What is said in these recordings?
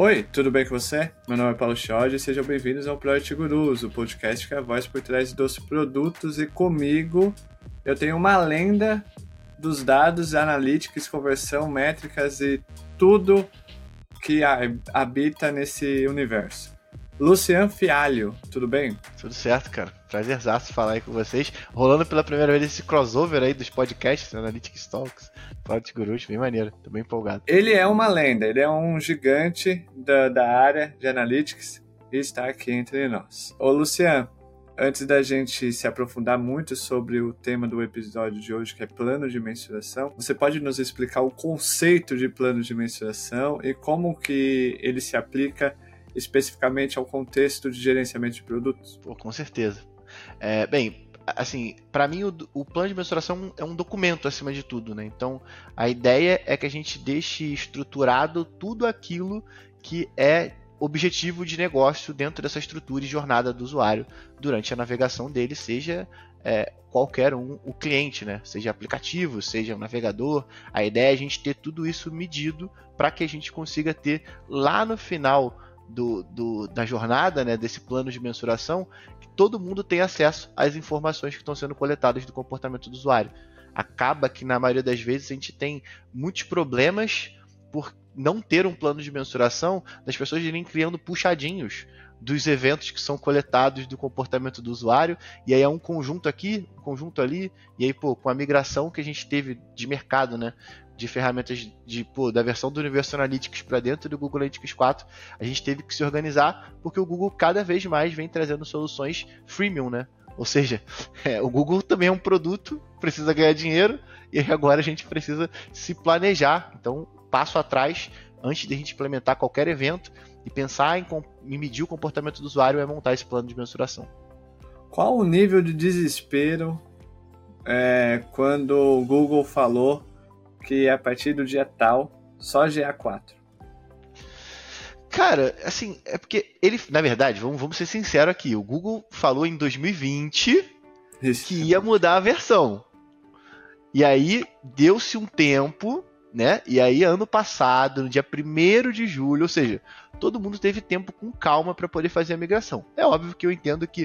Oi, tudo bem com você? Meu nome é Paulo Chiodi e sejam bem-vindos ao Product Gurus, o podcast que é a voz por trás dos produtos, e comigo eu tenho uma lenda dos dados, analytics, conversão, métricas e tudo que habita nesse universo. Lucian Fialho, tudo bem? Tudo certo, cara. Prazerzaço falar aí com vocês. Rolando pela primeira vez esse crossover aí dos podcasts, Analytics Talks, Product Gurus, bem maneiro. Tô bem empolgado. Ele é uma lenda, ele é um gigante da área de Analytics e está aqui entre nós. Ô Lucian, antes da gente se aprofundar muito sobre o tema do episódio de hoje, que é plano de mensuração, você pode nos explicar o conceito de plano de mensuração e como que ele se aplica especificamente ao contexto de gerenciamento de produtos? Pô, com certeza. Bem, assim, para mim o plano de mensuração é um documento acima de tudo, né? Então, a ideia é que a gente deixe estruturado tudo aquilo que é objetivo de negócio dentro dessa estrutura e jornada do usuário durante a navegação dele, seja qualquer o cliente, né? Seja aplicativo, seja um navegador. A ideia é a gente ter tudo isso medido para que a gente consiga ter lá no final da jornada, né, desse plano de mensuração, que todo mundo tem acesso às informações que estão sendo coletadas do comportamento do usuário. Acaba que na maioria das vezes a gente tem muitos problemas por não ter um plano de mensuração, das pessoas irem criando puxadinhos dos eventos que são coletados do comportamento do usuário, e aí é um conjunto aqui, um conjunto ali, e aí, com a migração que a gente teve de mercado, né, de ferramentas da versão do Universo Analytics para dentro do Google Analytics 4, a gente teve que se organizar, porque o Google cada vez mais vem trazendo soluções freemium, né? Ou seja, o Google também é um produto, precisa ganhar dinheiro, e agora a gente precisa se planejar. Então, passo atrás, antes de a gente implementar qualquer evento e pensar em medir o comportamento do usuário, é montar esse plano de mensuração. Qual o nível de desespero quando o Google falou que a partir do dia tal, só GA4? Cara, assim, é porque ele, na verdade, vamos ser sinceros aqui, o Google falou em 2020 que ia mudar a versão. E aí, deu-se um tempo, né? E aí, ano passado, no dia 1º de julho, ou seja, todo mundo teve tempo com calma para poder fazer a migração. É óbvio que eu entendo que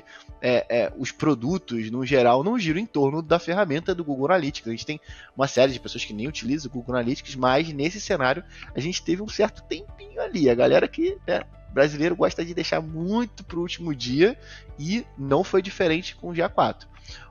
os produtos, no geral, não giram em torno da ferramenta do Google Analytics. A gente tem uma série de pessoas que nem utilizam o Google Analytics, mas nesse cenário a gente teve um certo tempinho ali. A galera que, brasileiro, gosta de deixar muito para o último dia, e não foi diferente com o GA4.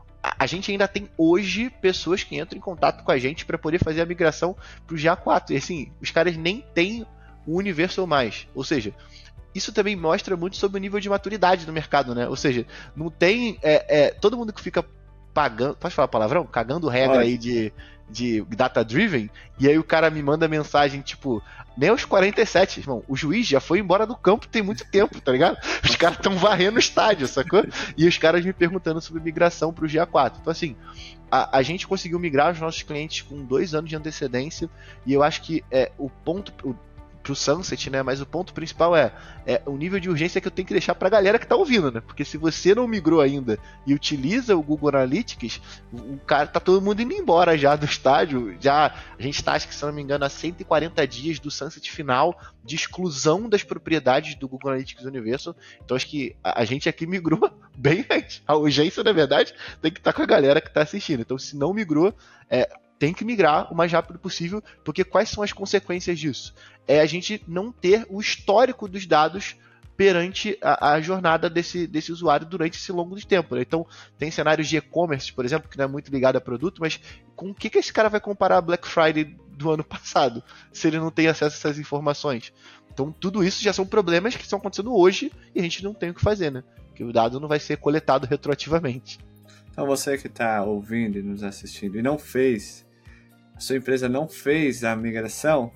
A gente ainda tem hoje pessoas que entram em contato com a gente para poder fazer a migração para o GA4. E assim, os caras nem têm o Universal mais. Ou seja, isso também mostra muito sobre o nível de maturidade do mercado, né? Ou seja, não tem todo mundo que fica pagando, pode falar palavrão? Cagando regra aí de data-driven, e aí o cara me manda mensagem tipo, nem aos 47, irmão, o juiz já foi embora do campo tem muito tempo, tá ligado? Os caras estão varrendo o estádio, sacou? E os caras me perguntando sobre migração pro GA4. Então assim, a gente conseguiu migrar os nossos clientes com 2 anos de antecedência, e eu acho que o ponto pro Sunset, né? Mas o ponto principal é o nível de urgência que eu tenho que deixar pra galera que tá ouvindo, né? Porque se você não migrou ainda e utiliza o Google Analytics, o cara tá todo mundo indo embora já do estádio. Já a gente tá, acho que se não me engano, há 140 dias do Sunset final de exclusão das propriedades do Google Analytics Universal. Então acho que a gente aqui migrou bem antes. A urgência, na verdade, tem que estar com a galera que tá assistindo. Então, se não migrou, tem que migrar o mais rápido possível, porque quais são as consequências disso? É a gente não ter o histórico dos dados perante a jornada desse usuário durante esse longo de tempo, né? Então, tem cenários de e-commerce, por exemplo, que não é muito ligado a produto, mas com o que esse cara vai comparar a Black Friday do ano passado, se ele não tem acesso a essas informações? Então, tudo isso já são problemas que estão acontecendo hoje e a gente não tem o que fazer, né? Porque o dado não vai ser coletado retroativamente. Então, você que está ouvindo e nos assistindo e não fez, a sua empresa não fez a migração,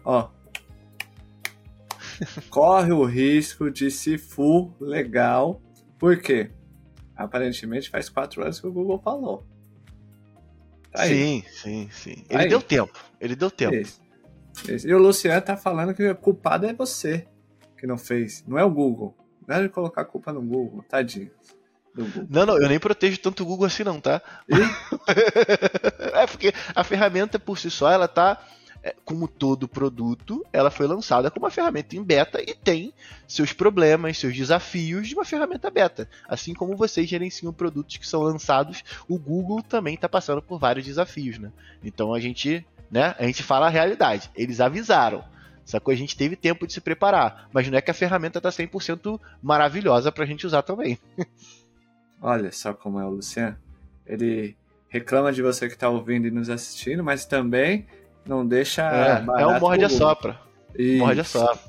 corre o risco de se full legal. Por quê? Aparentemente faz 4 anos que o Google falou. Tá aí. Sim. Ele deu tempo. Isso. E o Luciano tá falando que o culpado é você que não fez, não é o Google. Não é de colocar a culpa no Google, tadinho. Não, eu nem protejo tanto o Google assim não, tá? É porque a ferramenta por si só, ela tá como todo produto, ela foi lançada como uma ferramenta em beta e tem seus problemas, seus desafios de uma ferramenta beta. Assim como vocês gerenciam produtos que são lançados, o Google também está passando por vários desafios, né? Então a gente fala a realidade. Eles avisaram. Só que a gente teve tempo de se preparar. Mas não é que a ferramenta está 100% maravilhosa para a gente usar também. Olha só como é o Luciano. Ele reclama de você que está ouvindo e nos assistindo, mas também não deixa é um morde-a-sopra. Morde-a-sopra.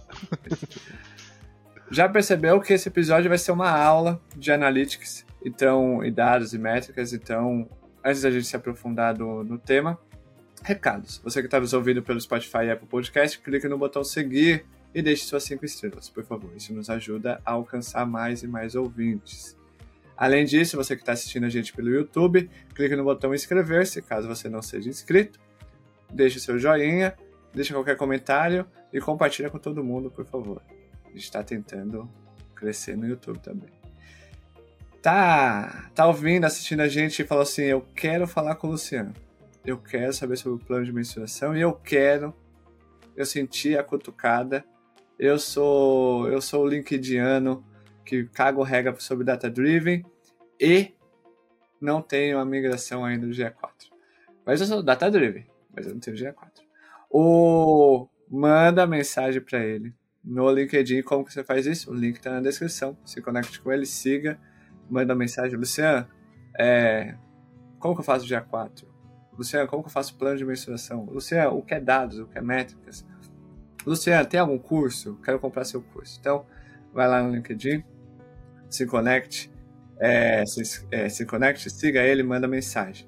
Já percebeu que esse episódio vai ser uma aula de analytics, então, e dados e métricas. Então, antes da gente se aprofundar no tema, recados. Você que está nos ouvindo pelo Spotify e Apple Podcast, clique no botão seguir e deixe suas 5 estrelas, por favor. Isso nos ajuda a alcançar mais e mais ouvintes. Além disso, você que está assistindo a gente pelo YouTube, clique no botão inscrever-se, caso você não seja inscrito. Deixe o seu joinha, deixe qualquer comentário e compartilha com todo mundo, por favor. A gente está tentando crescer no YouTube também. Tá ouvindo, assistindo a gente e falou assim, eu quero falar com o Luciano. Eu quero saber sobre o plano de mensuração e eu senti a cutucada. Eu sou o LinkedIniano que cago regra sobre Data Driven e não tenho a migração ainda do GA4. Mas eu sou Data Driven, mas eu não tenho GA4. Manda mensagem para ele no LinkedIn. Como que você faz isso? O link está na descrição. Se conecte com ele, siga, manda mensagem. Luciano, como que eu faço o GA4? Luciano, como que eu faço plano de mensuração? Luciano, o que é dados, o que é métricas? Luciano, tem algum curso? Quero comprar seu curso. Então, vai lá no LinkedIn, se conecte, siga ele, manda mensagem.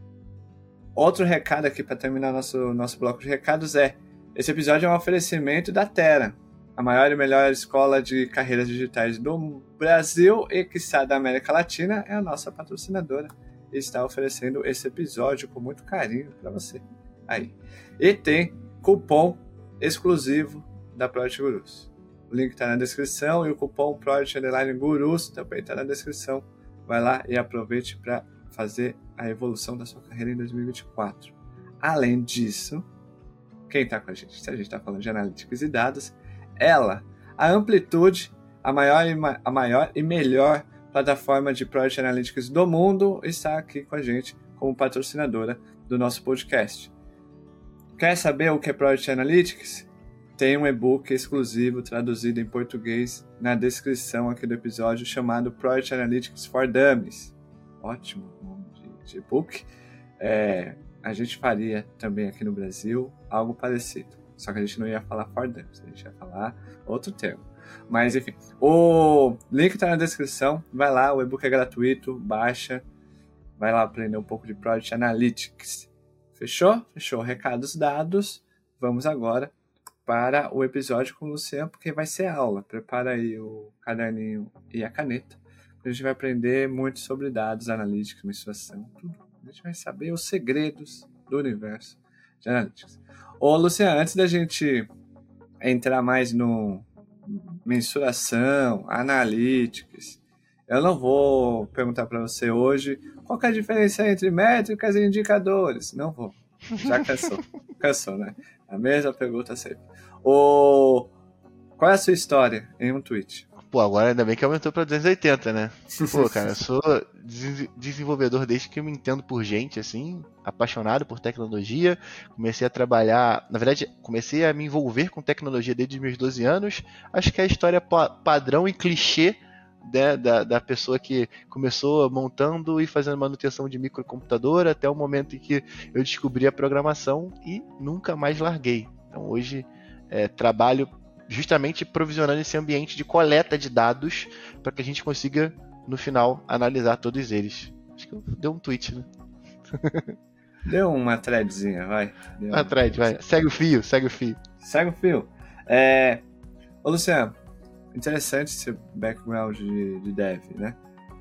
Outro recado aqui para terminar nosso bloco de recados esse episódio é um oferecimento da Terra, a maior e melhor escola de carreiras digitais do Brasil e quiçá da América Latina, é a nossa patrocinadora. Está oferecendo esse episódio com muito carinho para você. Aí. E tem cupom exclusivo da Project Gurus. O link está na descrição e o cupom Project_Gurus também está na descrição. Vai lá e aproveite para fazer a evolução da sua carreira em 2024. Além disso, quem está com a gente? Se a gente está falando de analytics e dados, a Amplitude, a maior e melhor plataforma de Project Analytics do mundo, está aqui com a gente como patrocinadora do nosso podcast. Quer saber o que é Project Analytics? Tem um e-book exclusivo traduzido em português na descrição aqui do episódio chamado Project Analytics for Dummies. Ótimo nome de e-book. A gente faria também aqui no Brasil algo parecido. Só que a gente não ia falar for Dummies, a gente ia falar outro termo. Mas enfim, o link está na descrição, vai lá, o e-book é gratuito, baixa, vai lá aprender um pouco de Project Analytics. Fechou? Fechou. Recados dados, vamos agora para o episódio com o Luciano, porque vai ser aula. Prepara aí o caderninho e a caneta, a gente vai aprender muito sobre dados, analytics, mensuração, tudo. A gente vai saber os segredos do universo de analytics. Ô Luciano, antes da gente entrar mais no mensuração, analytics, eu não vou perguntar para você hoje qual que é a diferença entre métricas e indicadores. Não vou. Já cansou. Cansou, né? A mesma pergunta sempre. Qual é a sua história em um tweet? Pô, agora ainda bem que aumentou pra 280, né? Pô, cara, eu sou desenvolvedor desde que eu me entendo por gente, assim, apaixonado por tecnologia. Comecei a trabalhar, na verdade, comecei a me envolver com tecnologia desde os meus 12 anos. Acho que é a história padrão e clichê, né, da pessoa que começou montando e fazendo manutenção de microcomputador até o momento em que eu descobri a programação e nunca mais larguei. Então hoje trabalho justamente provisionando esse ambiente de coleta de dados para que a gente consiga, no final, analisar todos eles. Acho que deu um tweet, né? Deu uma threadzinha, vai. Uma thread, vai. Segue o fio. Segue o fio. Ô, Luciano, interessante esse background de dev, né?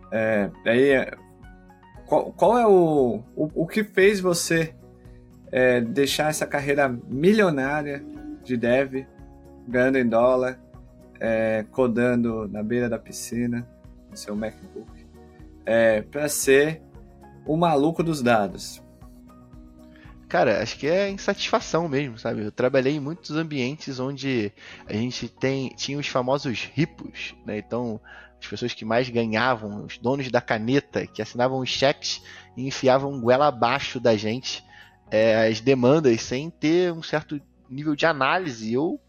Qual é o que fez você deixar essa carreira milionária de dev, ganhando em dólar, codando na beira da piscina, no seu MacBook, para ser o maluco dos dados? Cara, acho que é insatisfação mesmo, sabe? Eu trabalhei em muitos ambientes onde a gente tinha os famosos ripos, né? Então, as pessoas que mais ganhavam, os donos da caneta, que assinavam os cheques e enfiavam goela abaixo da gente as demandas sem ter um certo nível de análise ou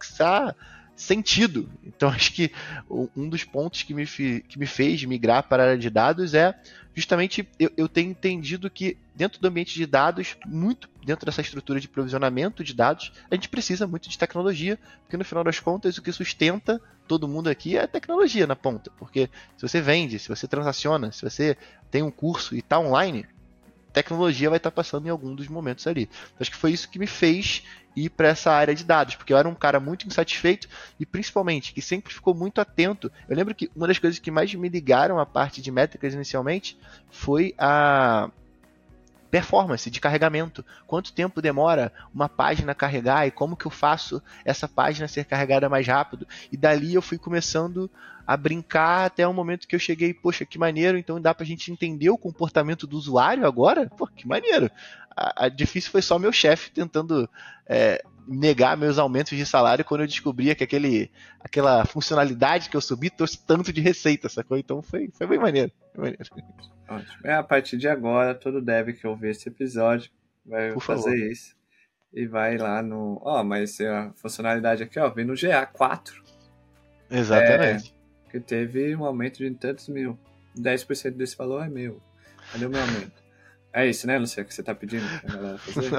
sentido. Então, acho que um dos pontos que me fez migrar para a área de dados é justamente eu tenho entendido que dentro do ambiente de dados, muito dentro dessa estrutura de provisionamento de dados, a gente precisa muito de tecnologia, porque no final das contas o que sustenta todo mundo aqui é a tecnologia na ponta. Porque se você vende, se você transaciona, se você tem um curso e está online, tecnologia vai estar passando em algum dos momentos ali. Então, acho que foi isso que me fez ir para essa área de dados, porque eu era um cara muito insatisfeito e principalmente que sempre ficou muito atento. Eu lembro que uma das coisas que mais me ligaram à parte de métricas inicialmente foi a performance de carregamento. Quanto tempo demora uma página a carregar e como que eu faço essa página ser carregada mais rápido. E dali eu fui começando a brincar até o momento que eu cheguei, poxa, que maneiro, então dá pra gente entender o comportamento do usuário agora? Pô, que maneiro. A difícil foi só meu chefe tentando negar meus aumentos de salário quando eu descobria que aquela funcionalidade que eu subi trouxe tanto de receita, sacou? Então foi bem maneiro. Foi maneiro. Ótimo. A partir de agora, todo dev que ouvir esse episódio vai Por fazer favor. isso. E vai lá no... mas a funcionalidade aqui, vem no GA4. Exatamente. Que teve um aumento de tantos mil. 10% desse valor é meu. Cadê o meu aumento? É isso, né, Luciano, que você tá pedindo pra galera fazer?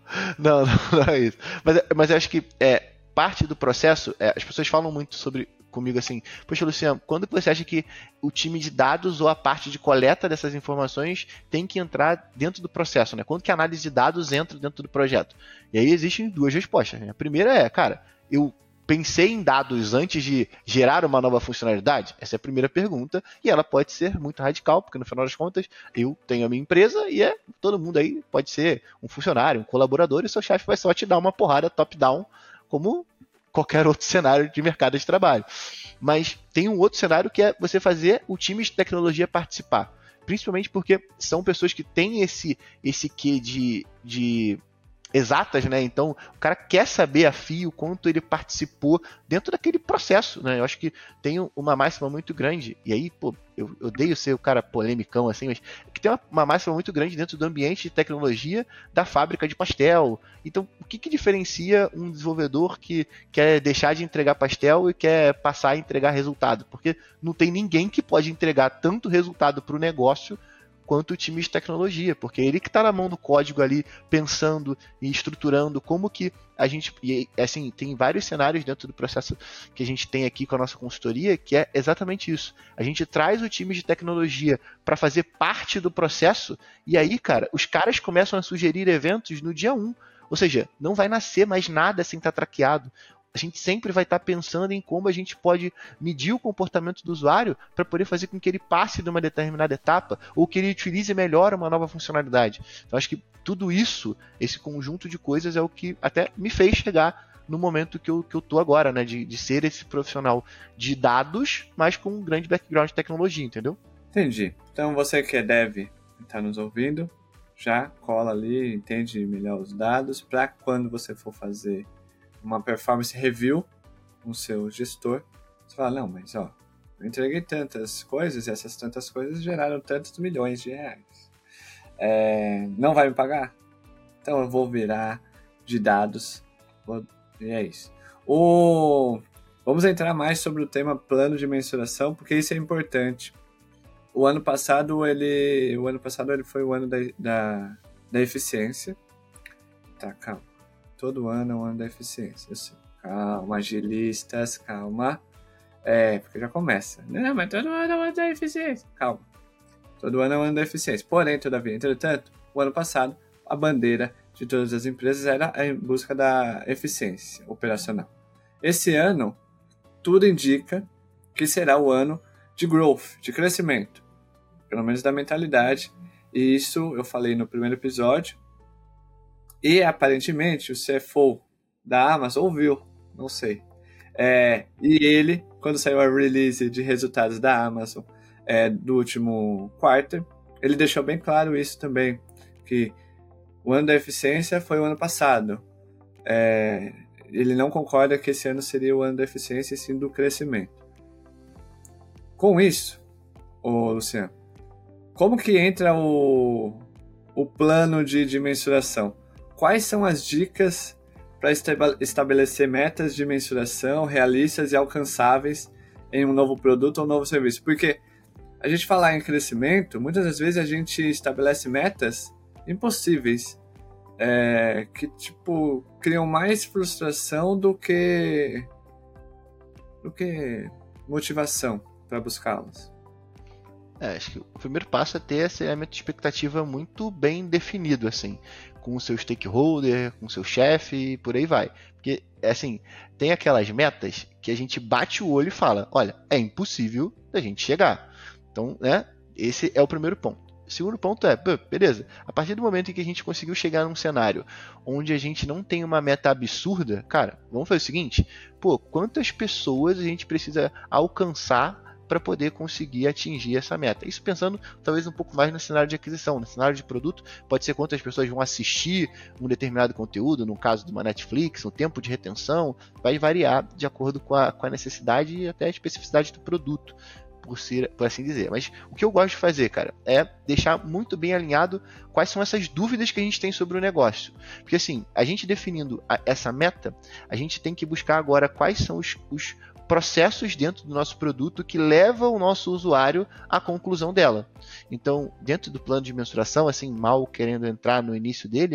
Não é isso. Mas eu acho que parte do processo, as pessoas falam muito comigo assim, poxa, Luciano, quando você acha que o time de dados ou a parte de coleta dessas informações tem que entrar dentro do processo, né? Quando que a análise de dados entra dentro do projeto? E aí existem duas respostas, né? A primeira é, cara, eu pensei em dados antes de gerar uma nova funcionalidade? Essa é a primeira pergunta, e ela pode ser muito radical, porque no final das contas, eu tenho a minha empresa e todo mundo aí pode ser um funcionário, um colaborador, e seu chefe vai só te dar uma porrada top-down, como qualquer outro cenário de mercado de trabalho. Mas tem um outro cenário que é você fazer o time de tecnologia participar. Principalmente porque são pessoas que têm esse quê de exatas, né? Então, o cara quer saber a fio quanto ele participou dentro daquele processo, né? Eu acho que tem uma máxima muito grande, e aí, pô, eu odeio ser o cara polemicão assim, mas que tem uma máxima muito grande dentro do ambiente de tecnologia da fábrica de pastel. Então, o que diferencia um desenvolvedor que quer deixar de entregar pastel e quer passar a entregar resultado? Porque não tem ninguém que pode entregar tanto resultado para o negócio quanto o time de tecnologia, porque ele que está na mão do código ali, pensando e estruturando como que a gente... E assim, tem vários cenários dentro do processo que a gente tem aqui com a nossa consultoria, que é exatamente isso. A gente traz o time de tecnologia para fazer parte do processo, e aí, cara, os caras começam a sugerir eventos no dia 1. Ou seja, não vai nascer mais nada sem estar traqueado. A gente sempre vai estar pensando em como a gente pode medir o comportamento do usuário para poder fazer com que ele passe de uma determinada etapa ou que ele utilize melhor uma nova funcionalidade. Então, acho que tudo isso, esse conjunto de coisas é o que até me fez chegar no momento que eu tô agora, né? De ser esse profissional de dados, mas com um grande background de tecnologia, entendeu? Entendi. Então, você que é dev e está nos ouvindo, já cola ali, entende melhor os dados para quando você for fazer uma performance review com o seu gestor, você fala, não, mas eu entreguei tantas coisas e essas tantas coisas geraram tantos milhões de reais. Não vai me pagar? Então eu vou virar de dados e é isso. Vamos entrar mais sobre o tema plano de mensuração, porque isso é importante. O ano passado ele foi o ano da eficiência. Tá, calma. Todo ano é um ano da eficiência. Assim, calma, agilistas, calma. Porque já começa. Não, mas todo ano é um ano da eficiência. Calma. Todo ano é um ano da eficiência. Porém, todavia, entretanto, o ano passado, a bandeira de todas as empresas era em busca da eficiência operacional. Esse ano, tudo indica que será o ano de growth, de crescimento. Pelo menos da mentalidade. E isso eu falei no primeiro episódio. E aparentemente o CFO da Amazon ouviu, não sei. E ele, quando saiu a release de resultados da Amazon do último quarto, ele deixou bem claro isso também, que o ano da eficiência foi o ano passado. Ele não concorda que esse ano seria o ano da eficiência e sim do crescimento. Com isso, Luciano, como que entra o plano de mensuração? Quais são as dicas para estabelecer metas de mensuração realistas e alcançáveis em um novo produto ou um novo serviço? Porque a gente falar em crescimento, muitas das vezes a gente estabelece metas impossíveis, que tipo criam mais frustração do que motivação para buscá-las. Acho que o primeiro passo é ter esse elemento de expectativa muito bem definido, assim, com o seu stakeholder, com o seu chefe e por aí vai. Porque, assim, tem aquelas metas que a gente bate o olho e fala, olha, é impossível da gente chegar. Então, né, esse é o primeiro ponto. O segundo ponto é, beleza, a partir do momento em que a gente conseguiu chegar num cenário onde a gente não tem uma meta absurda, cara, vamos fazer o seguinte, quantas pessoas a gente precisa alcançar para poder conseguir atingir essa meta? Isso pensando talvez um pouco mais no cenário de aquisição. No cenário de produto, pode ser quantas pessoas vão assistir um determinado conteúdo, no caso de uma Netflix, o tempo de retenção, vai variar de acordo com a necessidade e até a especificidade do produto, por assim dizer. Mas o que eu gosto de fazer, cara, é deixar muito bem alinhado quais são essas dúvidas que a gente tem sobre o negócio. Porque assim, a gente definindo essa meta, a gente tem que buscar agora quais são os processos dentro do nosso produto que levam o nosso usuário à conclusão dela. Então, dentro do plano de mensuração, assim, mal querendo entrar no início dele,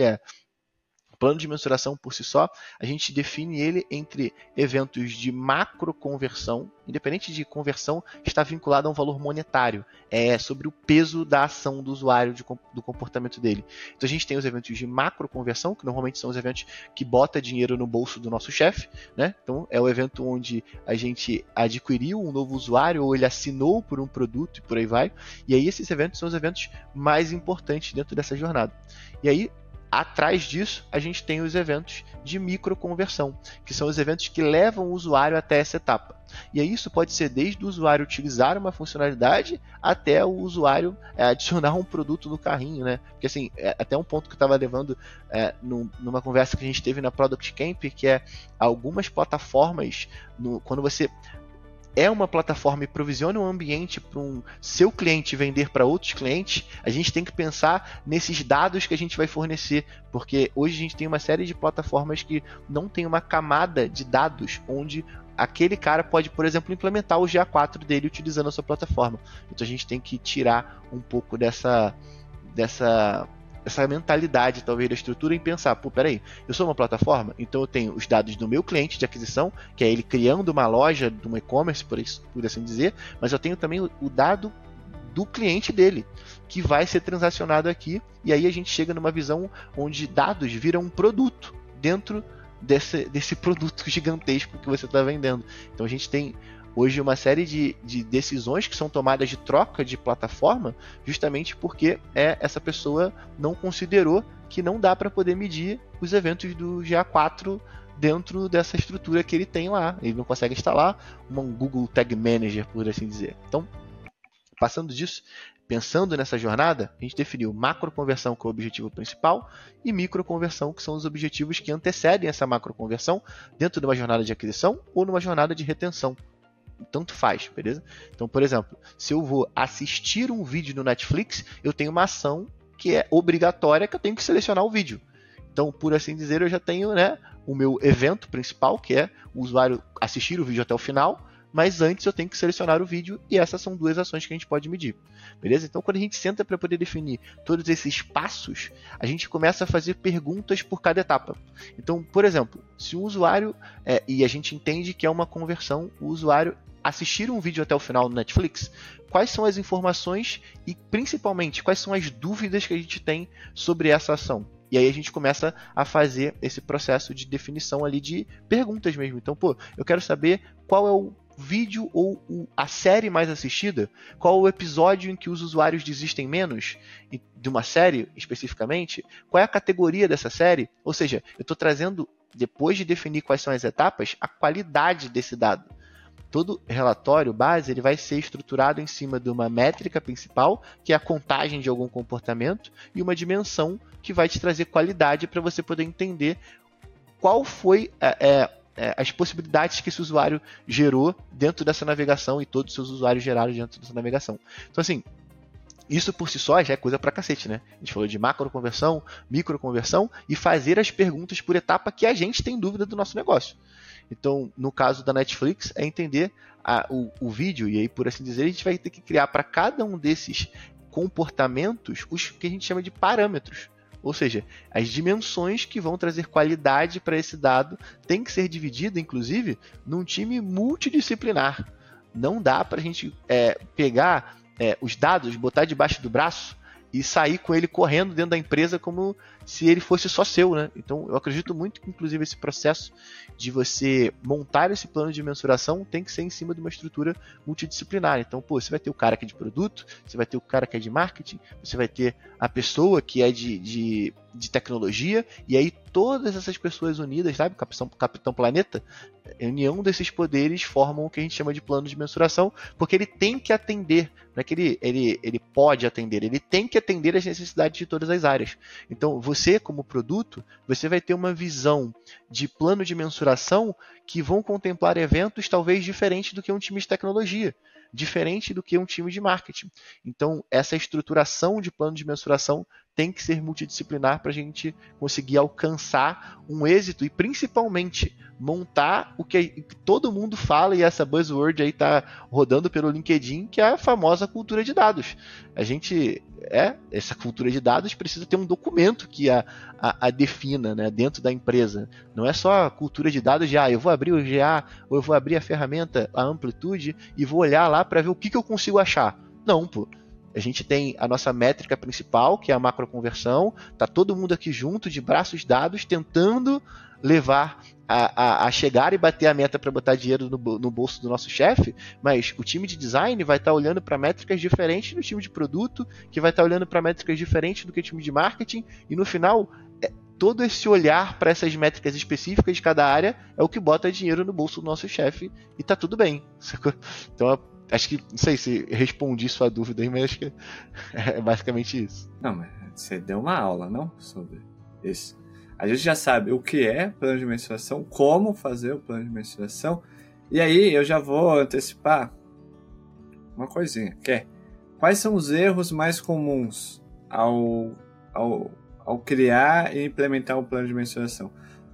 o plano de mensuração por si só, a gente define ele entre eventos de macro conversão, independente de conversão, está vinculado a um valor monetário, sobre o peso da ação do usuário, do comportamento dele. Então a gente tem os eventos de macro conversão, que normalmente são os eventos que botam dinheiro no bolso do nosso chefe, né? Então é o evento onde a gente adquiriu um novo usuário ou ele assinou por um produto e por aí vai. E aí esses eventos são os eventos mais importantes dentro dessa jornada. E aí, atrás disso, a gente tem os eventos de microconversão, que são os eventos que levam o usuário até essa etapa. E aí isso pode ser desde o usuário utilizar uma funcionalidade até o usuário adicionar um produto no carrinho, né? Porque assim, até um ponto que eu estava levando numa conversa que a gente teve na Product Camp, que é algumas plataformas, quando você uma plataforma e provisiona um ambiente para um seu cliente vender para outros clientes, a gente tem que pensar nesses dados que a gente vai fornecer, porque hoje a gente tem uma série de plataformas que não tem uma camada de dados onde aquele cara pode, por exemplo, implementar o GA4 dele utilizando a sua plataforma. Então a gente tem que tirar um pouco dessa mentalidade, talvez, da estrutura, em pensar, peraí, eu sou uma plataforma, então eu tenho os dados do meu cliente de aquisição, que é ele criando uma loja, de um e-commerce, por assim dizer, mas eu tenho também o dado do cliente dele, que vai ser transacionado aqui, e aí a gente chega numa visão onde dados viram um produto dentro desse produto gigantesco que você está vendendo. Então a gente tem hoje uma série de decisões que são tomadas de troca de plataforma, justamente porque essa pessoa não considerou que não dá para poder medir os eventos do GA4 dentro dessa estrutura que ele tem lá. Ele não consegue instalar um Google Tag Manager, por assim dizer. Então, passando disso, pensando nessa jornada, a gente definiu macroconversão como objetivo principal e microconversão, que são os objetivos que antecedem essa macroconversão dentro de uma jornada de aquisição ou numa jornada de retenção. Tanto faz, beleza? Então, por exemplo, se eu vou assistir um vídeo no Netflix, eu tenho uma ação que é obrigatória, que eu tenho que selecionar o vídeo. Então, por assim dizer, eu já tenho, né, o meu evento principal, que é o usuário assistir o vídeo até o final, mas antes eu tenho que selecionar o vídeo, e essas são duas ações que a gente pode medir, beleza? Então, quando a gente senta para poder definir todos esses passos, a gente começa a fazer perguntas por cada etapa. Então, por exemplo, se um usuário, e a gente entende que é uma conversão, o usuário assistir um vídeo até o final no Netflix, quais são as informações e, principalmente, quais são as dúvidas que a gente tem sobre essa ação. E aí a gente começa a fazer esse processo de definição ali de perguntas mesmo. Então, eu quero saber qual é o vídeo ou a série mais assistida, qual o episódio em que os usuários desistem menos de uma série especificamente, qual é a categoria dessa série, ou seja, eu estou trazendo, depois de definir quais são as etapas, a qualidade desse dado. todo relatório base ele vai ser estruturado em cima de uma métrica principal, que é a contagem de algum comportamento, e uma dimensão que vai te trazer qualidade para você poder entender qual foi as possibilidades que esse usuário gerou dentro dessa navegação e todos os seus usuários geraram dentro dessa navegação. Então, assim, isso por si só já é coisa pra cacete, né? A gente falou de macroconversão, microconversão e fazer as perguntas por etapa que a gente tem dúvida do nosso negócio. Então, no caso da Netflix, é entender o vídeo, e aí, por assim dizer, a gente vai ter que criar para cada um desses comportamentos os que a gente chama de parâmetros. Ou seja, as dimensões que vão trazer qualidade para esse dado tem que ser dividida, inclusive, num time multidisciplinar. Não dá para a gente pegar os dados, botar debaixo do braço e sair com ele correndo dentro da empresa como se ele fosse só seu, né? Então, eu acredito muito que, inclusive, esse processo de você montar esse plano de mensuração tem que ser em cima de uma estrutura multidisciplinar. Então, você vai ter o cara que é de produto, você vai ter o cara que é de marketing, você vai ter a pessoa que é de tecnologia, e aí todas essas pessoas unidas, sabe? Capitão Planeta, a união desses poderes formam o que a gente chama de plano de mensuração, porque ele tem que atender, não é que ele pode atender, ele tem que atender as necessidades de todas as áreas. Então, você, como produto, você vai ter uma visão de plano de mensuração que vão contemplar eventos talvez diferentes do que um time de tecnologia, diferente do que um time de marketing. Então, essa estruturação de plano de mensuração tem que ser multidisciplinar para a gente conseguir alcançar um êxito e, principalmente, montar o que todo mundo fala, e essa buzzword aí está rodando pelo LinkedIn, que é a famosa cultura de dados. Essa cultura de dados precisa ter um documento que a defina, né, dentro da empresa. Não é só a cultura de dados de eu vou abrir o GA, ou eu vou abrir a ferramenta, a amplitude, e vou olhar lá para ver o que eu consigo achar. Não, pô. A gente tem a nossa métrica principal, que é a macroconversão. Está todo mundo aqui junto, de braços dados, tentando levar a chegar e bater a meta para botar dinheiro no bolso do nosso chefe, mas o time de design vai estar olhando para métricas diferentes do time de produto, que vai estar olhando para métricas diferentes do que o time de marketing, e no final, todo esse olhar para essas métricas específicas de cada área é o que bota dinheiro no bolso do nosso chefe, e tá tudo bem. Então, acho que, não sei se respondi sua dúvida aí, mas acho que é basicamente isso. Não, mas você deu uma aula, não? Sobre isso. A gente já sabe o que é plano de mensuração, como fazer o plano de mensuração, e aí eu já vou antecipar uma coisinha, que é: quais são os erros mais comuns ao criar e implementar um plano de mensuração?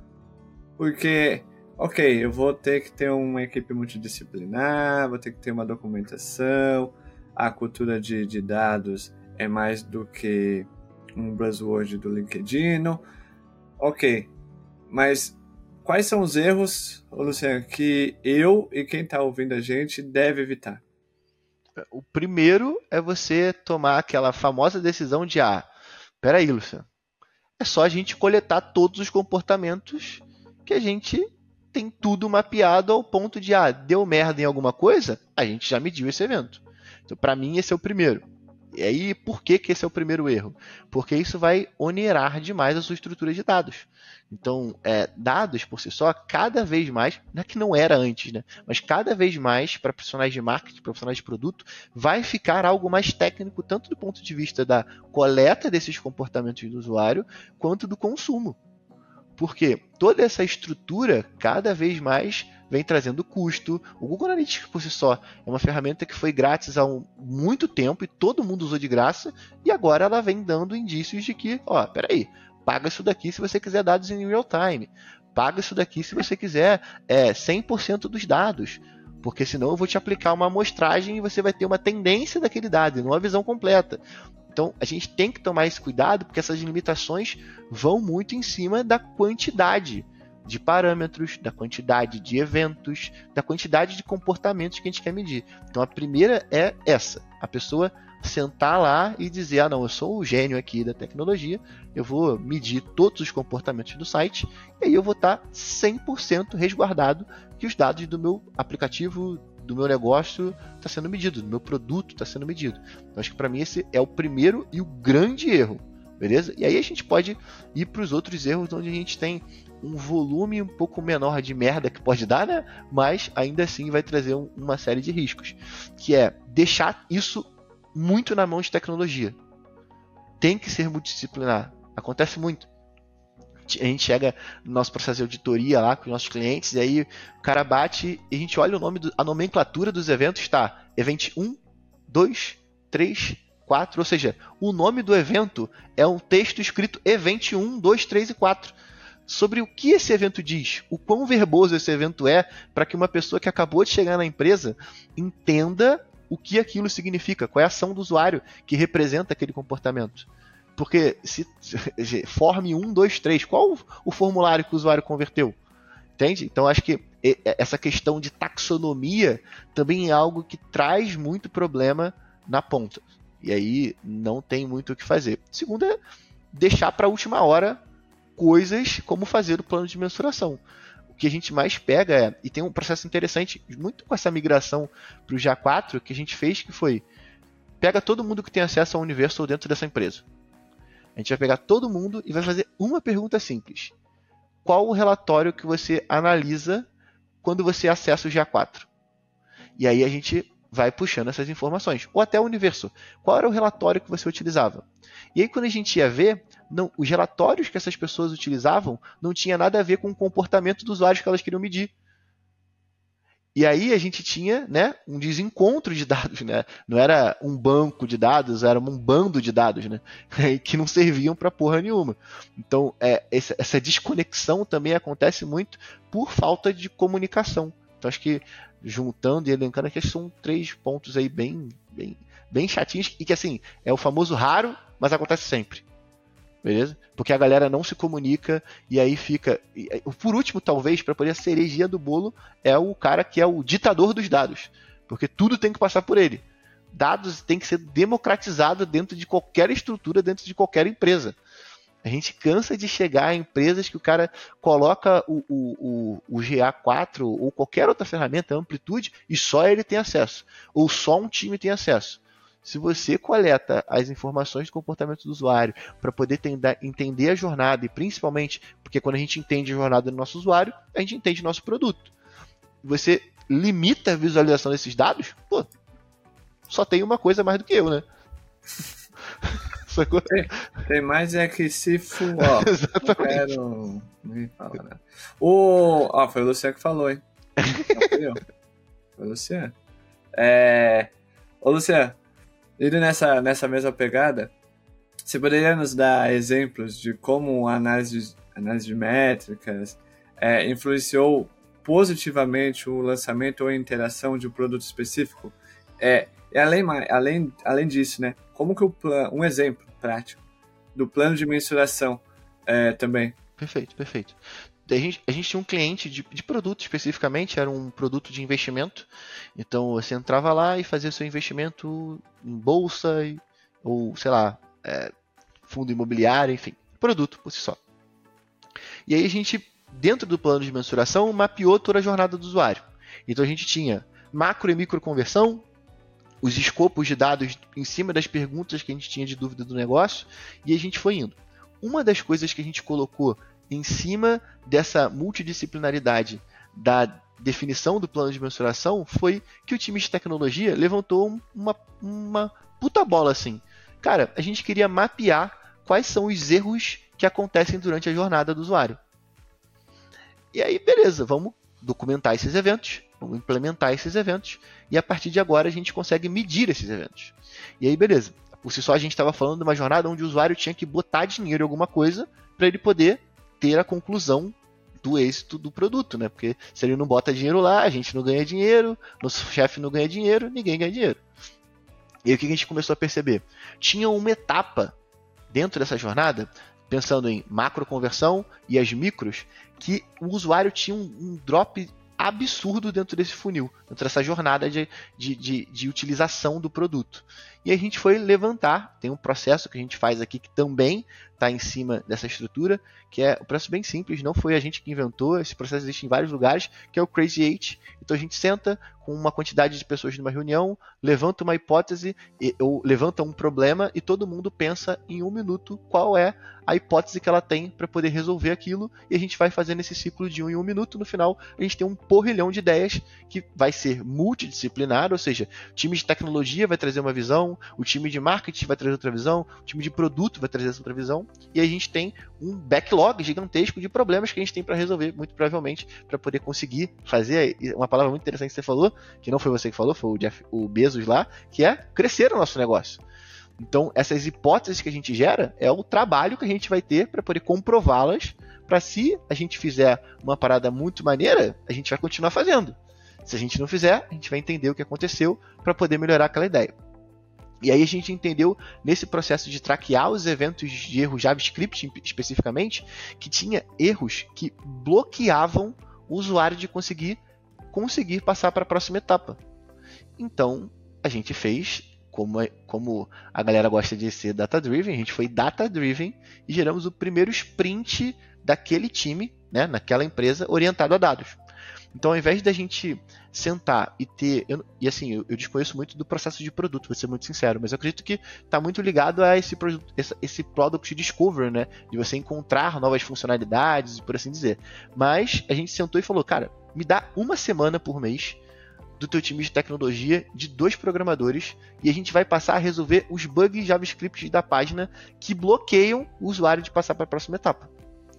Porque, ok, eu vou ter que ter uma equipe multidisciplinar, vou ter que ter uma documentação, a cultura de dados é mais do que um buzzword do LinkedIn. Ok, mas quais são os erros, Luciano, que eu e quem está ouvindo a gente deve evitar? O primeiro é você tomar aquela famosa decisão de peraí, Luciano, é só a gente coletar todos os comportamentos que a gente tem tudo mapeado ao ponto de, deu merda em alguma coisa, a gente já mediu esse evento. Então, para mim, esse é o primeiro. E aí, por que esse é o primeiro erro? Porque isso vai onerar demais a sua estrutura de dados. Então, dados por si só, cada vez mais, não é que não era antes, né? Mas cada vez mais, para profissionais de marketing, profissionais de produto, vai ficar algo mais técnico, tanto do ponto de vista da coleta desses comportamentos do usuário, quanto do consumo. Porque toda essa estrutura, cada vez mais, vem trazendo custo. O Google Analytics, por si só, é uma ferramenta que foi grátis há muito tempo e todo mundo usou de graça, e agora ela vem dando indícios de que, peraí, paga isso daqui se você quiser dados em real time, paga isso daqui se você quiser 100% dos dados, porque senão eu vou te aplicar uma amostragem e você vai ter uma tendência daquele dado e não uma visão completa. Então, a gente tem que tomar esse cuidado, porque essas limitações vão muito em cima da quantidade de parâmetros, da quantidade de eventos, da quantidade de comportamentos que a gente quer medir. Então, a primeira é essa: a pessoa sentar lá e dizer, não, eu sou o gênio aqui da tecnologia, eu vou medir todos os comportamentos do site, e aí eu vou estar 100% resguardado que os dados do meu aplicativo, do meu negócio está sendo medido, do meu produto está sendo medido. Então, acho que para mim esse é o primeiro e o grande erro. beleza? E aí a gente pode ir para os outros erros onde a gente tem um volume um pouco menor de merda que pode dar, né? Mas ainda assim vai trazer uma série de riscos, que é deixar isso muito na mão de tecnologia. Tem que ser multidisciplinar. Acontece muito. A gente chega no nosso processo de auditoria lá com os nossos clientes, e aí o cara bate e a gente olha a nomenclatura dos eventos, está Event 1, 2, 3, 4, ou seja, o nome do evento é um texto escrito Event 1, 2, 3 e 4. Sobre o que esse evento diz, o quão verboso esse evento é, para que uma pessoa que acabou de chegar na empresa entenda o que aquilo significa, qual é a ação do usuário que representa aquele comportamento. Porque se forme 1, 2, 3, qual o formulário que o usuário converteu? Entende? Então acho que essa questão de taxonomia também é algo que traz muito problema na ponta. E aí não tem muito o que fazer. Segundo é deixar para a última hora coisas como fazer o plano de mensuração. O que a gente mais pega e tem um processo interessante, muito com essa migração para o GA4, que a gente fez, que foi, pega todo mundo que tem acesso ao Universal dentro dessa empresa. A gente vai pegar todo mundo e vai fazer uma pergunta simples. Qual o relatório que você analisa quando você acessa o GA4? E aí a gente vai puxando essas informações. Ou até o Universo. Qual era o relatório que você utilizava? E aí quando a gente ia ver, os relatórios que essas pessoas utilizavam não tinha nada a ver com o comportamento dos usuários que elas queriam medir. E aí a gente tinha, né, um desencontro de dados, né? Não era um banco de dados, era um bando de dados, né? Que não serviam para porra nenhuma. Então essa desconexão também acontece muito por falta de comunicação. Então acho que juntando e elencando aqui, são 3 pontos aí bem chatinhos e que assim, é o famoso raro, mas acontece sempre. Beleza? Porque a galera não se comunica e aí fica... Por último, talvez, para poder a cerejinha do bolo, é o cara que é o ditador dos dados. Porque tudo tem que passar por ele. Dados tem que ser democratizado dentro de qualquer estrutura, dentro de qualquer empresa. A gente cansa de chegar a empresas que o cara coloca o GA4 ou qualquer outra ferramenta, amplitude, e só ele tem acesso. Ou só um time tem acesso. Se você coleta as informações do comportamento do usuário para poder entender a jornada, e principalmente porque quando a gente entende a jornada do nosso usuário, a gente entende o nosso produto. Você limita a visualização desses dados, pô, só tem uma coisa mais do que eu, né? Tem mais é que se for, ó, não quero nem falar nada. Foi o Luciano que falou, hein? Não fui eu. Foi o Luciano. Ô, Luciano, indo nessa mesma pegada, você poderia nos dar exemplos de como a análise de métricas influenciou positivamente o lançamento ou a interação de um produto específico? E além disso, né? Como que um exemplo prático do plano de mensuração também? Perfeito. A gente tinha um cliente de produto especificamente, era um produto de investimento. Então você entrava lá e fazia seu investimento em bolsa ou, sei lá, fundo imobiliário, enfim, produto por si só. E aí a gente, dentro do plano de mensuração, mapeou toda a jornada do usuário. Então a gente tinha macro e micro conversão, os escopos de dados em cima das perguntas que a gente tinha de dúvida do negócio, e a gente foi indo. Uma das coisas que a gente colocou em cima dessa multidisciplinaridade da definição do plano de mensuração foi que o time de tecnologia levantou uma puta bola assim. Cara, a gente queria mapear quais são os erros que acontecem durante a jornada do usuário. E aí, beleza, vamos documentar esses eventos, vamos implementar esses eventos, e a partir de agora a gente consegue medir esses eventos. E aí, beleza. Por si só, a gente estava falando de uma jornada onde o usuário tinha que botar dinheiro em alguma coisa para ele poder ter a conclusão do êxito do produto, né? Porque se ele não bota dinheiro lá, a gente não ganha dinheiro, nosso chefe não ganha dinheiro, ninguém ganha dinheiro. E aí o que a gente começou a perceber? Tinha uma etapa dentro dessa jornada, pensando em macro conversão e as micros, que o usuário tinha um drop absurdo dentro desse funil, dentro dessa jornada de utilização do produto. E a gente foi levantar, tem um processo que a gente faz aqui que também está em cima dessa estrutura, que é um processo bem simples, não foi a gente que inventou, esse processo existe em vários lugares, que é o Crazy Eight. Então a gente senta com uma quantidade de pessoas numa reunião, levanta uma hipótese, ou levanta um problema e todo mundo pensa em 1 minuto qual é a hipótese que ela tem para poder resolver aquilo, e a gente vai fazendo esse ciclo de 1 em 1 minuto. No final a gente tem um porrilhão de ideias que vai ser multidisciplinar, ou seja, o time de tecnologia vai trazer uma visão, o time de marketing vai trazer outra visão, o time de produto vai trazer essa outra visão, e a gente tem um backlog gigantesco de problemas que a gente tem para resolver, muito provavelmente, para poder conseguir fazer uma palavra muito interessante que você falou, que não foi você que falou, foi o Bezos lá, que é crescer o nosso negócio. Então, essas hipóteses que a gente gera é o trabalho que a gente vai ter para poder comprová-las, para se a gente fizer uma parada muito maneira, a gente vai continuar fazendo. Se a gente não fizer, a gente vai entender o que aconteceu para poder melhorar aquela ideia. E aí a gente entendeu, nesse processo de traquear os eventos de erro JavaScript especificamente, que tinha erros que bloqueavam o usuário de conseguir passar para a próxima etapa. Então, a gente fez, como a galera gosta de ser data-driven, a gente foi data-driven e geramos o primeiro sprint daquele time, né, naquela empresa, orientado a dados. Então, ao invés da gente sentar e ter... eu desconheço muito do processo de produto, vou ser muito sincero, mas eu acredito que está muito ligado a esse Product Discovery, né? De você encontrar novas funcionalidades, por assim dizer. Mas a gente sentou e falou, cara, me dá 1 semana por mês do teu time de tecnologia, de 2 programadores, e a gente vai passar a resolver os bugs JavaScript da página que bloqueiam o usuário de passar para a próxima etapa.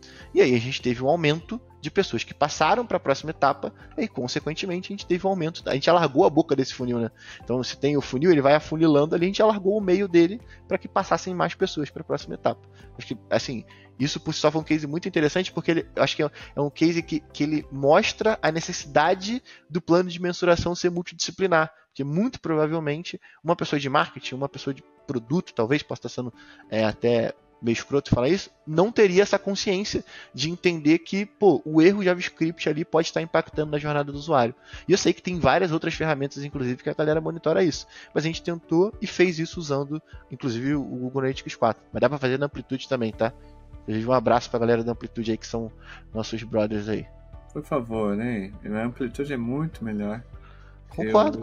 E aí a gente teve um aumento de pessoas que passaram para a próxima etapa, e consequentemente a gente teve um aumento, a gente alargou a boca desse funil, né? Então se tem o funil, ele vai afunilando ali, a gente alargou o meio dele para que passassem mais pessoas para a próxima etapa. Acho que, assim, isso por si só foi um case muito interessante, porque acho que é um case que ele mostra a necessidade do plano de mensuração ser multidisciplinar, porque muito provavelmente uma pessoa de marketing, uma pessoa de produto, talvez, possa estar sendo até meio escroto falar isso, não teria essa consciência de entender que, o erro JavaScript ali pode estar impactando na jornada do usuário. E eu sei que tem várias outras ferramentas, inclusive, que a galera monitora isso. Mas a gente tentou e fez isso usando, inclusive, o Google Analytics 4. Mas dá para fazer na Amplitude também, tá? Um abraço pra galera da Amplitude aí, que são nossos brothers aí. Por favor, né? A Amplitude é muito melhor. Concordo.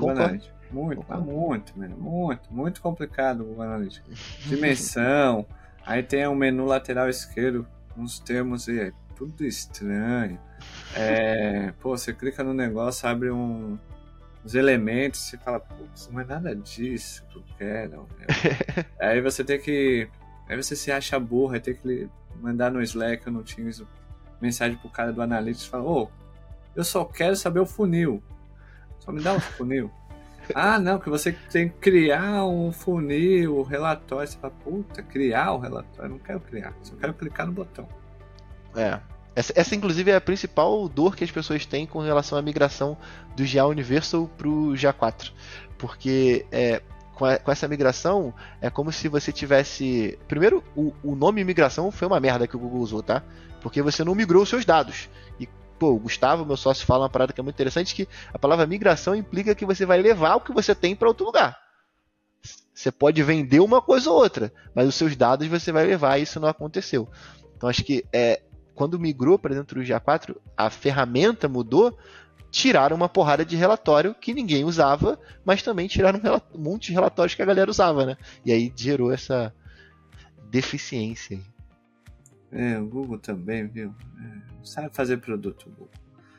Muito complicado o Analytics. Dimensão... Aí tem um menu lateral esquerdo, uns termos e é tudo estranho. Você clica no negócio, abre uns elementos, você fala, putz, não é nada disso que eu quero. Aí você se acha burro, aí tem que mandar no Slack ou no Teams mensagem pro cara do Analytics e fala, eu só quero saber o funil. Só me dá um funil. Não, que você tem que criar um funil, relatório. Você fala, criar o relatório? Eu não quero criar, só quero clicar no botão. Essa inclusive é a principal dor que as pessoas têm com relação à migração do GA Universal para o GA4. Porque com essa migração, é como se você tivesse... Primeiro, o nome migração foi uma merda que o Google usou, tá? Porque você não migrou os seus dados. E o Gustavo, meu sócio, fala uma parada que é muito interessante, que a palavra migração implica que você vai levar o que você tem para outro lugar. Você pode vender uma coisa ou outra, mas os seus dados você vai levar, e isso não aconteceu. Então acho que quando migrou para dentro do GA4, a ferramenta mudou, tiraram uma porrada de relatório que ninguém usava, mas também tiraram um monte de relatórios que a galera usava, né? E aí gerou essa deficiência. O Google também, viu? Não sabe fazer produto, o Google.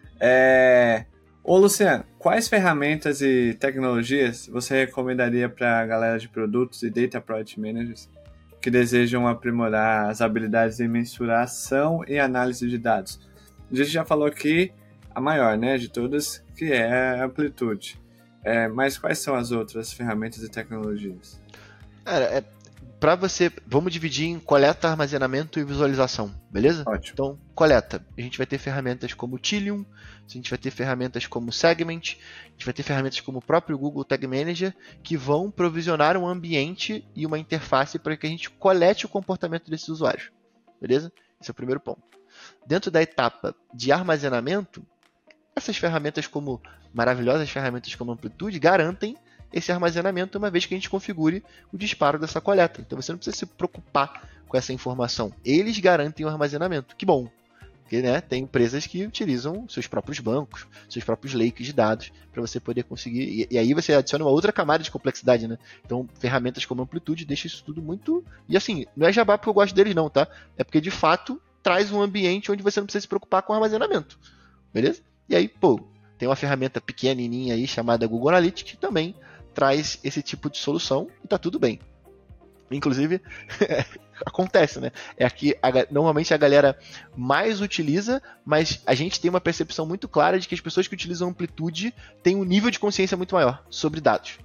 Luciano, quais ferramentas e tecnologias você recomendaria para a galera de produtos e Data Project Managers que desejam aprimorar as habilidades de mensuração e análise de dados? A gente já falou aqui a maior, né, de todas, que é a Amplitude. Mas quais são as outras ferramentas e tecnologias? Para você, vamos dividir em coleta, armazenamento e visualização, beleza? Ótimo. Então, coleta. A gente vai ter ferramentas como Tilium, a gente vai ter ferramentas como Segment, a gente vai ter ferramentas como o próprio Google Tag Manager, que vão provisionar um ambiente e uma interface para que a gente colete o comportamento desses usuários, beleza? Esse é o primeiro ponto. Dentro da etapa de armazenamento, essas ferramentas maravilhosas ferramentas como Amplitude, garantem esse armazenamento, uma vez que a gente configure o disparo dessa coleta. Então você não precisa se preocupar com essa informação. Eles garantem o armazenamento. Que bom! Porque, né, tem empresas que utilizam seus próprios bancos, seus próprios lakes de dados, para você poder conseguir. E aí você adiciona uma outra camada de complexidade, né? Então, ferramentas como Amplitude deixam isso tudo muito. E assim, não é jabá porque eu gosto deles, não, tá? É porque de fato traz um ambiente onde você não precisa se preocupar com armazenamento. Beleza? E aí, pô, tem uma ferramenta pequenininha aí chamada Google Analytics que também traz esse tipo de solução e tá tudo bem. Inclusive, acontece, né? É aqui, normalmente a galera mais utiliza, mas a gente tem uma percepção muito clara de que as pessoas que utilizam Amplitude têm um nível de consciência muito maior sobre dados.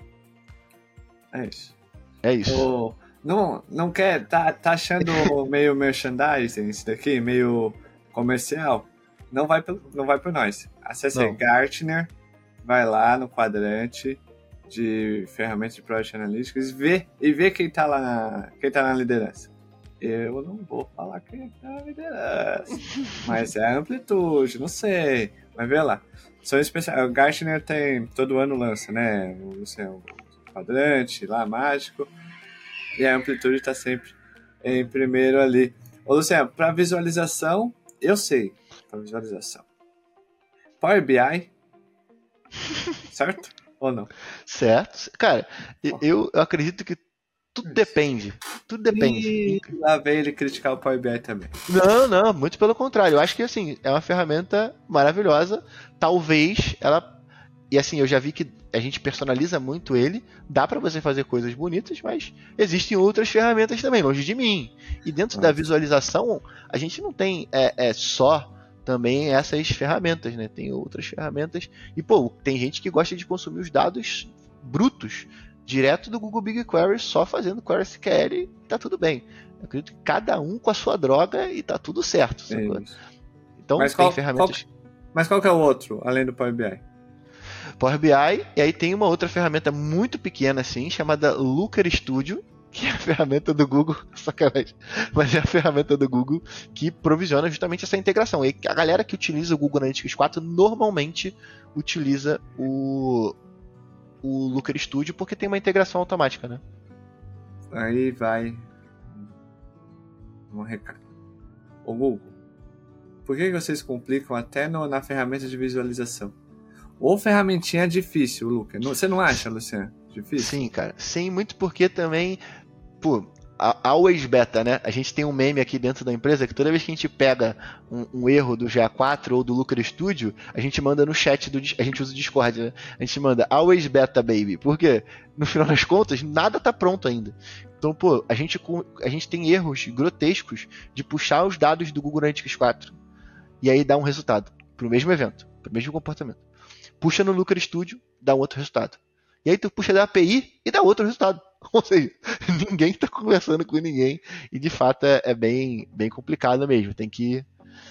É isso. É isso. Não quer, tá achando meio merchandising isso daqui, meio comercial? Não vai por nós. Acesse Gartner, vai lá no quadrante de ferramentas de Project Analytics e vê quem tá lá na liderança. Eu não vou falar quem tá na liderança, mas é a Amplitude, não sei, mas vê lá. São especiais. O Gartner tem, todo ano lança, né? O quadrante lá, mágico, e a Amplitude tá sempre em primeiro ali. Ô, Luciano, para visualização, eu sei, para visualização. Power BI, certo? Ou não? Certo. Cara, eu acredito que tudo depende. Tudo depende. E lá vem ele criticar o Power BI também. Não, muito pelo contrário. Eu acho que assim, é uma ferramenta maravilhosa. Talvez ela. E assim, eu já vi que a gente personaliza muito ele. Dá pra você fazer coisas bonitas, mas existem outras ferramentas também, longe de mim. E dentro da visualização, a gente não tem só também essas ferramentas, né? Tem outras ferramentas. E, pô, tem gente que gosta de consumir os dados brutos direto do Google BigQuery, só fazendo Query SQL e tá tudo bem. Eu acredito que cada um com a sua droga e tá tudo certo. Então, mas tem ferramentas... Mas qual que é o outro, além do Power BI? Power BI, e aí tem uma outra ferramenta muito pequena assim, chamada Looker Studio, que é a ferramenta do Google, sacanagem, mas é a ferramenta do Google que provisiona justamente essa integração. E a galera que utiliza o Google Analytics 4 normalmente utiliza o Looker Studio porque tem uma integração automática, né? Aí vai um recado. Ô Google, por que vocês complicam até na ferramenta de visualização? Ou ferramentinha é difícil, Looker? Você não acha, Luciano? Difícil? Sim, cara. Sim, muito porque também, pô, a Always Beta, né? A gente tem um meme aqui dentro da empresa que toda vez que a gente pega um erro do GA4 ou do Looker Studio, a gente manda no chat a gente usa o Discord, né? A gente manda Always Beta, baby. Porque, no final das contas, nada tá pronto ainda. Então, pô, a gente tem erros grotescos de puxar os dados do Google Analytics 4 e aí dar um resultado pro mesmo evento, pro mesmo comportamento. Puxa no Looker Studio, dá um outro resultado. E aí tu puxa da API e dá outro resultado. Ou seja, ninguém está conversando com ninguém. E de fato é bem complicado mesmo. Tem que...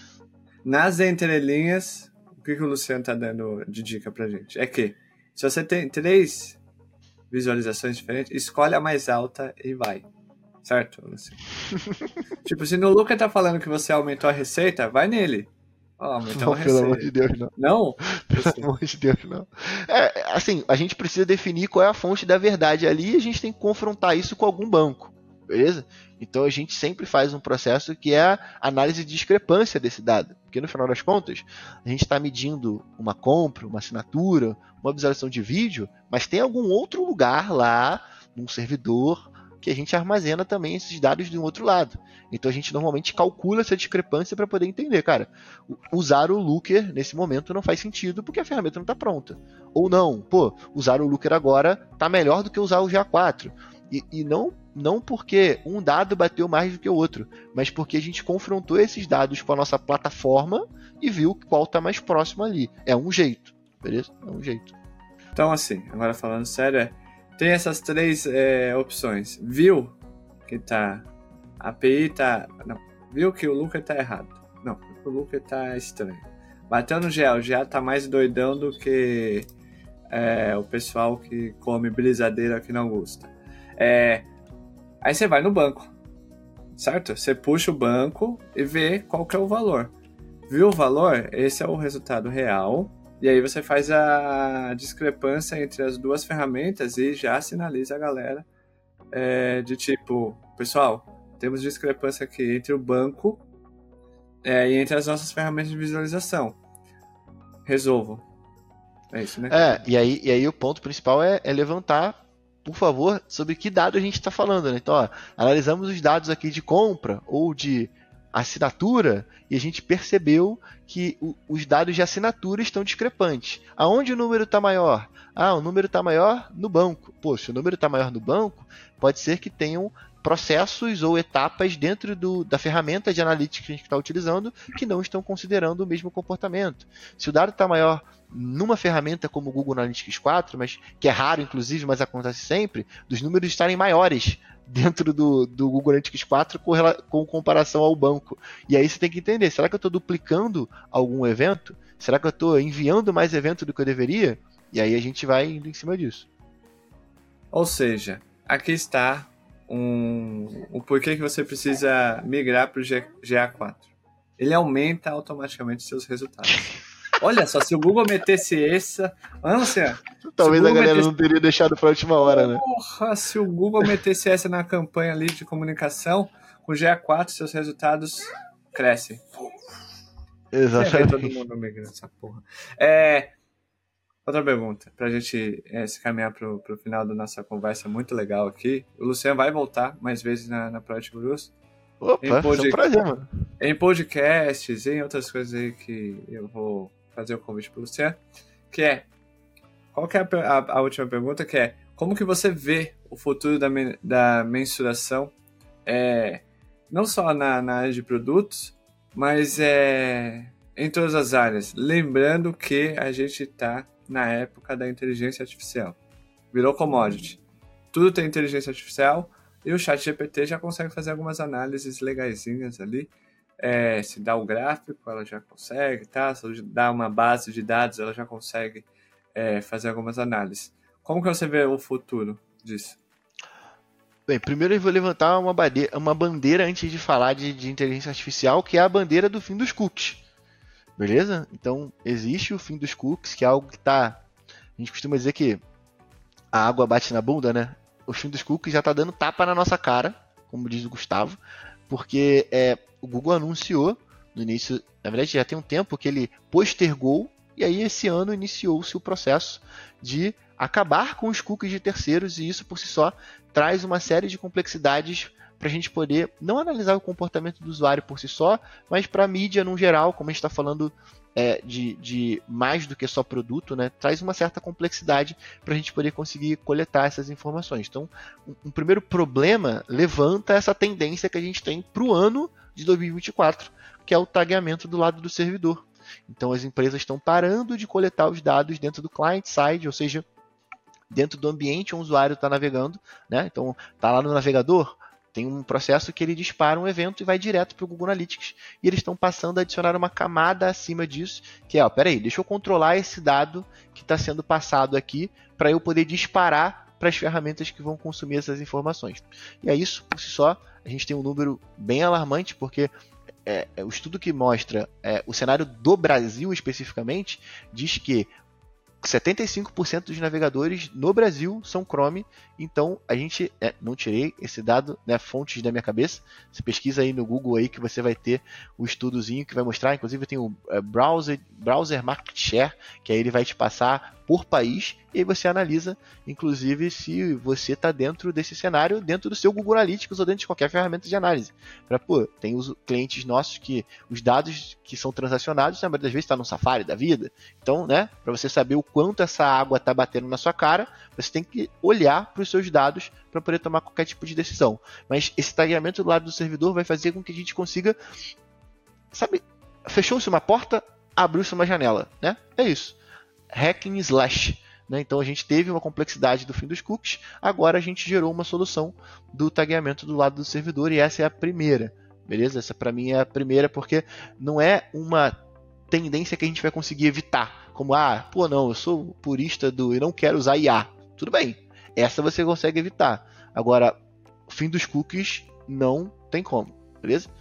Nas entrelinhas, o que o Luciano está dando de dica pra gente? É que se você tem 3 visualizações diferentes, escolhe a mais alta e vai. Certo, Luciano? Tipo, se no Looker tá falando que você aumentou a receita, vai nele. Não, pelo amor de Deus, não. Não? Pelo amor de Deus, não. Assim, a gente precisa definir qual é a fonte da verdade ali e a gente tem que confrontar isso com algum banco, beleza? Então a gente sempre faz um processo que é a análise de discrepância desse dado, porque no final das contas a gente está medindo uma compra, uma assinatura, uma visualização de vídeo, mas tem algum outro lugar lá, num servidor, que a gente armazena também esses dados de um outro lado. Então a gente normalmente calcula essa discrepância para poder entender, cara, usar o Looker nesse momento não faz sentido porque a ferramenta não está pronta. Ou não, pô, usar o Looker agora está melhor do que usar o GA4. E não porque um dado bateu mais do que o outro, mas porque a gente confrontou esses dados com a nossa plataforma e viu qual está mais próximo ali. É um jeito, beleza? É um jeito. Então assim, agora falando sério, tem essas 3 opções. Viu que a API tá... Não, viu que o Looker tá errado. Não, o Looker tá estranho. Bateu no GA, o GA tá mais doidão do que o pessoal que come brisadeiro aqui na Augusta. Aí você vai no banco, certo? Você puxa o banco e vê qual que é o valor. Viu o valor? Esse é o resultado real E aí você faz a discrepância entre as duas ferramentas e já sinaliza a galera de tipo, pessoal, temos discrepância aqui entre o banco e entre as nossas ferramentas de visualização. Resolvam. É isso, né? E aí o ponto principal é levantar, por favor, sobre que dado a gente está falando, né? Então, analisamos os dados aqui de compra ou de assinatura e a gente percebeu que os dados de assinatura estão discrepantes. Aonde o número está maior? O número está maior no banco. Pô, se o número está maior no banco, pode ser que tenham processos ou etapas dentro da ferramenta de analytics que a gente está utilizando que não estão considerando o mesmo comportamento. Se o dado está maior numa ferramenta como o Google Analytics 4, mas que é raro inclusive, mas acontece sempre, dos números estarem maiores dentro do Google Analytics 4 com comparação ao banco. E aí você tem que entender, será que eu estou duplicando algum evento? Será que eu estou enviando mais evento do que eu deveria? E aí a gente vai indo em cima disso. Ou seja, aqui está o porquê que você precisa migrar para o GA4. Ele aumenta automaticamente seus resultados. Olha só, se o Google metesse essa... Talvez a galera não teria deixado para a última hora, né? Porra, se o Google metesse essa na campanha ali de comunicação, com o GA4 seus resultados crescem. Exatamente. Todo mundo migrando essa porra. Outra pergunta, pra gente se caminhar pro final da nossa conversa muito legal aqui. O Luciano vai voltar mais vezes na Project Gurus. Opa, é um prazer, mano. Em podcasts, em outras coisas aí que eu vou fazer o convite pro Luciano. Qual que é a última pergunta, que é, como que você vê o futuro da mensuração, não só na área de produtos, mas em todas as áreas? Lembrando que a gente está na época da inteligência artificial. Virou commodity. Tudo tem inteligência artificial e o ChatGPT já consegue fazer algumas análises legaisinhas ali. Se dá o gráfico, ela já consegue, tá? Se dá uma base de dados, ela já consegue fazer algumas análises. Como que você vê o futuro disso? Bem, primeiro eu vou levantar uma bandeira antes de falar de inteligência artificial, que é a bandeira do fim dos cookies. Beleza? Então, existe o fim dos cookies, que é algo que está... A gente costuma dizer que a água bate na bunda, né? O fim dos cookies já está dando tapa na nossa cara, como diz o Gustavo, porque o Google anunciou no início... Na verdade, já tem um tempo que ele postergou, e aí esse ano iniciou-se o processo de acabar com os cookies de terceiros, e isso por si só traz uma série de complexidades para a gente poder não analisar o comportamento do usuário por si só, mas para a mídia no geral, como a gente está falando de mais do que só produto, né, traz uma certa complexidade para a gente poder conseguir coletar essas informações. Então, um primeiro problema levanta essa tendência que a gente tem para o ano de 2024, que é o tagueamento do lado do servidor. Então, as empresas estão parando de coletar os dados dentro do client-side, ou seja, dentro do ambiente onde o usuário está navegando, né? Então, está lá no navegador, tem um processo que ele dispara um evento e vai direto para o Google Analytics. E eles estão passando a adicionar uma camada acima disso, que é, peraí, deixa eu controlar esse dado que está sendo passado aqui para eu poder disparar para as ferramentas que vão consumir essas informações. E é isso, por si só, a gente tem um número bem alarmante, porque o estudo que mostra o cenário do Brasil especificamente diz que 75% dos navegadores no Brasil são Chrome, então a gente, não tirei esse dado, né, fontes da minha cabeça, você pesquisa aí no Google aí que você vai ter o estudozinho que vai mostrar, inclusive tem o Browser Market Share, que aí ele vai te passar por país, e aí você analisa, inclusive, se você está dentro desse cenário, dentro do seu Google Analytics ou dentro de qualquer ferramenta de análise. Tem os clientes nossos que os dados que são transacionados, na maioria das vezes está no Safari da vida. Então, né, para você saber o quanto essa água está batendo na sua cara, você tem que olhar para os seus dados para poder tomar qualquer tipo de decisão. Mas esse tagueamento do lado do servidor vai fazer com que a gente consiga, sabe, fechou-se uma porta, abriu-se uma janela, né? É isso. Hacking slash, né? Então a gente teve uma complexidade do fim dos cookies, agora a gente gerou uma solução do tagueamento do lado do servidor e essa é a primeira, beleza? Essa para mim é a primeira porque não é uma tendência que a gente vai conseguir evitar, como eu sou purista e não quero usar IA. Tudo bem, essa você consegue evitar. Agora, o fim dos cookies não tem como, beleza?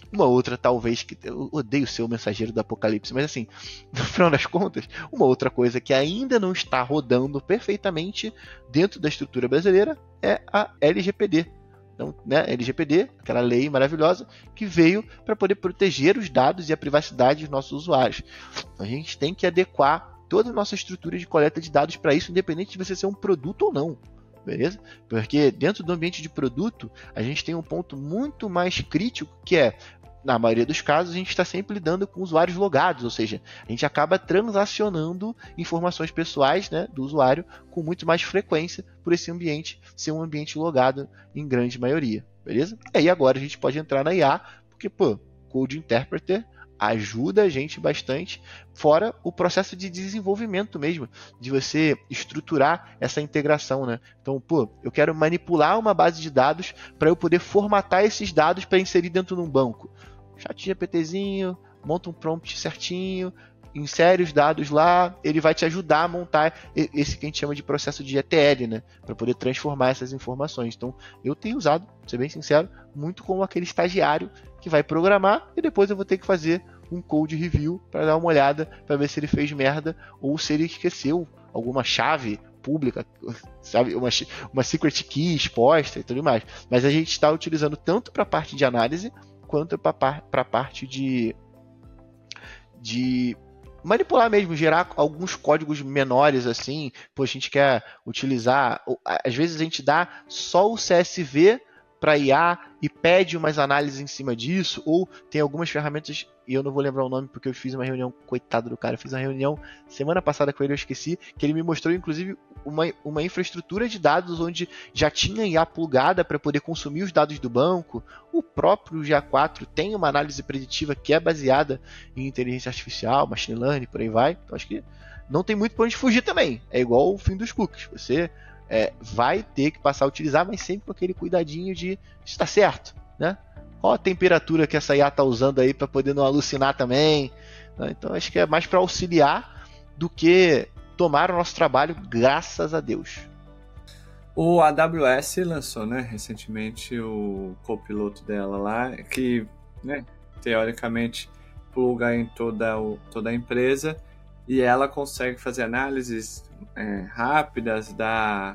Uma outra, talvez, que eu odeio ser o mensageiro do apocalipse, mas assim, no final das contas, uma outra coisa que ainda não está rodando perfeitamente dentro da estrutura brasileira é a LGPD. Então, né, LGPD, aquela lei maravilhosa que veio para poder proteger os dados e a privacidade dos nossos usuários. Então, a gente tem que adequar toda a nossa estrutura de coleta de dados para isso, independente de você ser um produto ou não. Beleza? Porque dentro do ambiente de produto, a gente tem um ponto muito mais crítico, que é, na maioria dos casos, a gente está sempre lidando com usuários logados, ou seja, a gente acaba transacionando informações pessoais, né, do usuário com muito mais frequência por esse ambiente ser um ambiente logado em grande maioria. Beleza? E aí agora a gente pode entrar na IA, porque, Code Interpreter ajuda a gente bastante, fora o processo de desenvolvimento mesmo, de você estruturar essa integração, né? Então, eu quero manipular uma base de dados para eu poder formatar esses dados para inserir dentro de um banco. ChatGPTzinho, monta um prompt certinho, insere os dados lá, ele vai te ajudar a montar esse que a gente chama de processo de ETL, né? Para poder transformar essas informações. Então, eu tenho usado, pra ser bem sincero, muito como aquele estagiário que vai programar e depois eu vou ter que fazer um code review para dar uma olhada para ver se ele fez merda ou se ele esqueceu alguma chave pública, sabe, uma secret key exposta e tudo mais. Mas a gente está utilizando tanto para a parte de análise quanto para a parte de manipular mesmo, gerar alguns códigos menores assim. A gente quer utilizar, às vezes a gente dá só o CSV para IA e pede umas análises em cima disso, ou tem algumas ferramentas, e eu não vou lembrar o nome porque eu fiz uma reunião, coitado do cara, eu fiz uma reunião semana passada com ele, eu esqueci, que ele me mostrou inclusive uma infraestrutura de dados onde já tinha IA plugada para poder consumir os dados do banco. O próprio GA4 tem uma análise preditiva que é baseada em inteligência artificial, machine learning, por aí vai. Então acho que não tem muito para onde fugir também, é igual o fim dos cookies, você vai ter que passar a utilizar, mas sempre com aquele cuidadinho de estar certo, né? Qual a temperatura que essa IA está usando aí para poder não alucinar também, né? Então acho que é mais para auxiliar do que tomar o nosso trabalho, graças a Deus. O AWS lançou, né, recentemente o copiloto dela lá, que, né, teoricamente pluga em toda a empresa e ela consegue fazer análises rápidas, dá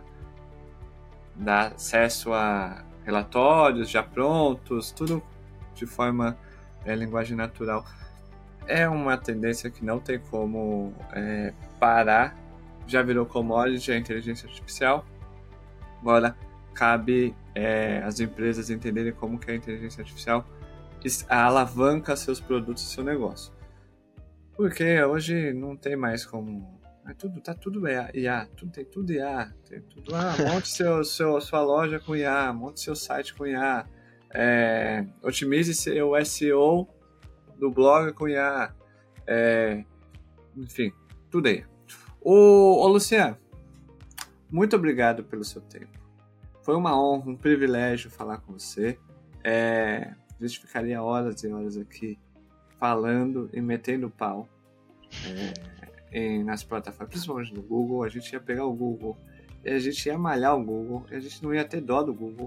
acesso a relatórios já prontos, tudo de forma linguagem natural. É uma tendência que não tem como parar, já virou commodity a inteligência artificial. Agora cabe as empresas entenderem como que a inteligência artificial alavanca seus produtos e seu negócio. Porque hoje não tem mais como... Tá tudo IA, tem tudo IA. Tem tudo, monte sua loja com IA, monte seu site com IA, otimize seu SEO do blog com IA, enfim, tudo aí. Ô Luciano, muito obrigado pelo seu tempo. Foi uma honra, um privilégio falar com você. A gente ficaria horas e horas aqui falando e metendo pau nas plataformas, principalmente no Google. A gente ia pegar o Google e a gente ia malhar o Google e a gente não ia ter dó do Google.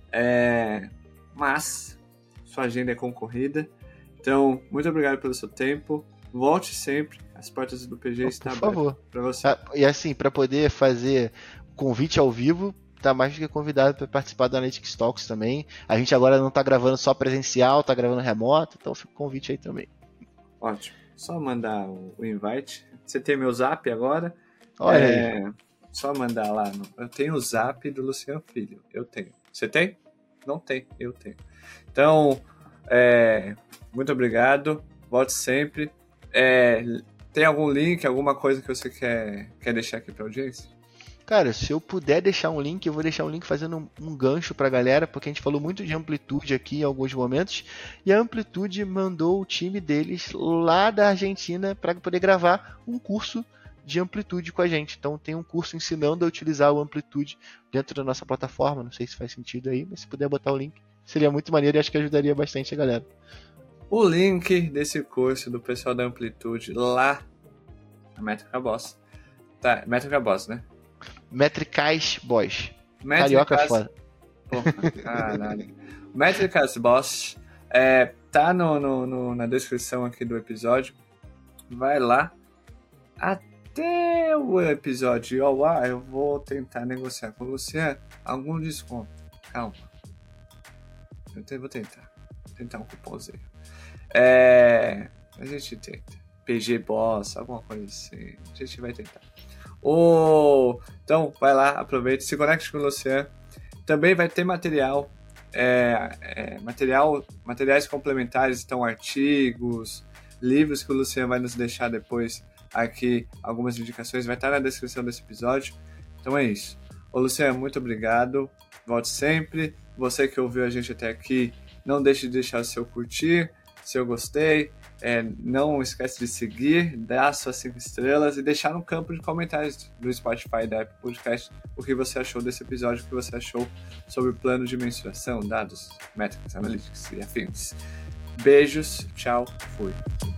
Mas sua agenda é concorrida. Então, muito obrigado pelo seu tempo. Volte sempre. As portas do PG estão abertas para você. E assim, para poder fazer convite ao vivo, tá mais do que convidado para participar da Analytics Talks também. A gente agora não tá gravando só presencial, tá gravando remoto, então fica o convite aí também. Ótimo. Só mandar o invite. Você tem meu zap agora? Olha aí. Só mandar lá. Eu tenho o zap do Luciano Filho. Eu tenho. Você tem? Não tem. Eu tenho. Então, muito obrigado. Volte sempre. Tem algum link, alguma coisa que você quer deixar aqui para a audiência? Cara, se eu puder deixar um link, eu vou deixar um link fazendo um gancho pra galera, porque a gente falou muito de Amplitude aqui em alguns momentos, e a Amplitude mandou o time deles lá da Argentina para poder gravar um curso de Amplitude com a gente. Então tem um curso ensinando a utilizar o Amplitude dentro da nossa plataforma, não sei se faz sentido aí, mas se puder botar o link, seria muito maneiro e acho que ajudaria bastante a galera. O link desse curso do pessoal da Amplitude lá na Métrica Boss. Tá, Métrica Boss, né? Métricas Boss. Carioca foda. Porra, caralho. Métricas Boss. tá na descrição aqui do episódio. Vai lá. Até o episódio ao ar, eu vou tentar negociar com o Luciano algum desconto. Calma. Eu vou tentar um cupomzinho. A gente tenta. PG Boss, alguma coisa assim. A gente vai tentar. Então, vai lá, aproveita, se conecte com o Luciano. Também vai ter material. Materiais complementares, então artigos, livros que o Luciano vai nos deixar depois aqui, algumas indicações, vai estar na descrição desse episódio. Então é isso. Luciano, muito obrigado. Volte sempre. Você que ouviu a gente até aqui, não deixe de deixar o seu curtir, seu gostei. Não esquece de seguir, dar suas 5 estrelas e deixar no campo de comentários do Spotify e da Apple Podcast o que você achou desse episódio, o que você achou sobre o plano de mensuração, dados, métricas, analytics e afins. Beijos, tchau, fui.